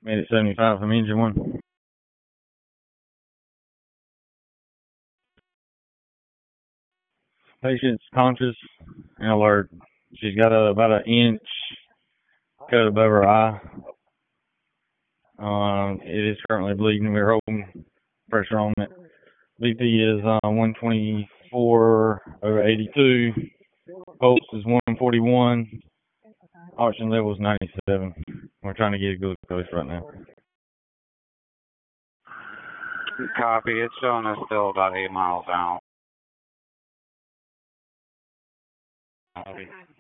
Made it 75 from engine 1. Patient's conscious and alert. She's got about an inch cut above her eye. It is currently bleeding. We're holding pressure on it. BP is 124/82. Pulse is 141. Oxygen level is 97. We're trying to get a glucose right now. Copy. It's showing us still about 8 miles out. Copy.